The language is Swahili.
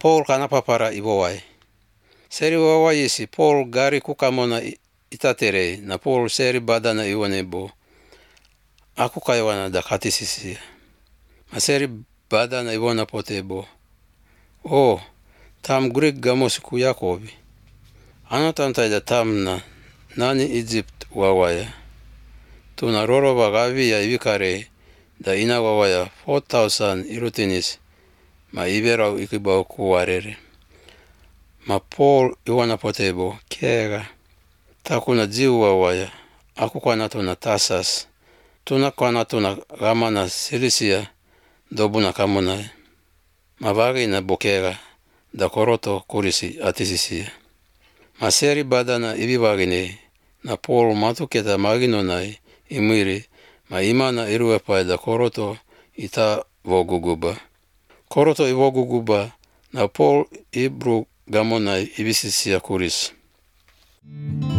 Paul kana papara iwowai. Seri wawai isi Paul gari kukamona itaterei na Paul seri badana iwane bo. Aku kaiwana da katisisi. Ma seri badana iwana pote bo. Oh, tam Greek gamosiku Yakobi. Anotantai da tam na nani Egypt wawaya. Tuna rorova gavi ya ivikare da ina wawaya 4,000 irutinis ma iberau ikibau kuwarere. Ma Paul iwana potebo kega. Takuna jiu wawaya. Aku kwanatuna Tasas. Tuna kwanatuna gamana Silisia dobuna kamunai. Ma vagi na bokega da koroto kurisi atisisia. Ma seri badana ibivagine na Paul matuketa maginonai imiri ma imana iruepai da koroto ita voguguba. Koroto ivoguguba na Paul ibru gamonai ibisisia kuris.